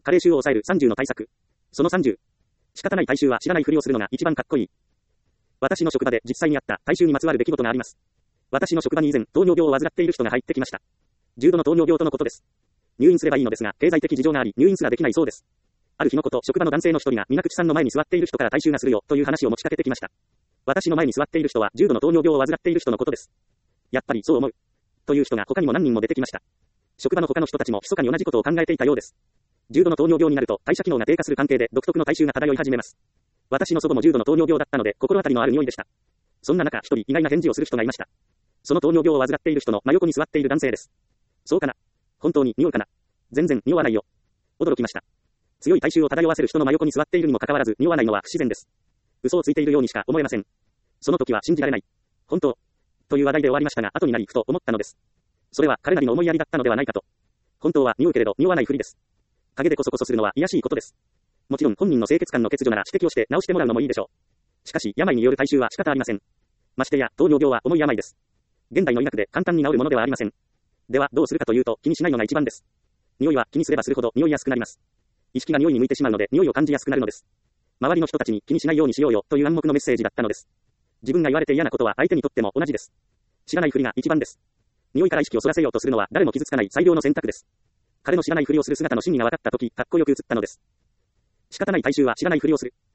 加齢臭を抑える30の対策。その30。仕方ない体臭は知らないふりをするのが一番かっこいい。私の職場で実際にあった体臭にまつわる出来事があります。私の職場に以前、糖尿病を患っている人が入ってきました。重度の糖尿病とのことです。入院すればいいのですが、経済的事情があり、入院すらできないそうです。ある日のこと、職場の男性の一人が、水口さんの前に座っている人から体臭がするよ、という話を持ちかけてきました。私の前に座っている人は、重度の糖尿病を患っている人のことです。やっぱりそう思う。という人が他にも何人も出てきました。職場の他の人たちも密かに同じことを考えていたようです。重度の糖尿病になると代謝機能が低下する関係で独特の体臭が漂い始めます。私の祖母も重度の糖尿病だったので心当たりのある匂いでした。そんな中一人意外な返事をする人がいました。その糖尿病を患っている人の真横に座っている男性です。そうかな。本当に匂うかな。全然匂わないよ。驚きました。強い体臭を漂わせる人の真横に座っているにもかかわらず匂わないのは不自然です。嘘をついているようにしか思えません。その時は信じられない。本当。という話題で終わりましたが、後になりふと思ったのです。それは彼なりの思いやりだったのではないかと。本当は匂うけれど匂わないふりです。陰でこそこそするのは卑しいことです。もちろん本人の清潔感の欠如なら指摘をして直してもらうのもいいでしょう。しかし病による体臭は仕方ありません。ましてや糖尿病は重い病です。現代の医学で簡単に治るものではありません。ではどうするかというと気にしないのが一番です。匂いは気にすればするほど匂いやすくなります。意識が匂いに向いてしまうので匂いを感じやすくなるのです。周りの人たちに気にしないようにしようよという暗黙のメッセージだったのです。自分が言われて嫌なことは相手にとっても同じです。知らないふりが一番です。匂いから意識をそらせようとするのは誰も傷つかない最良の選択です。彼の知らないふりをする姿の真意が分かったとき、かっこよく映ったのです。仕方ない体臭は知らないふりをする。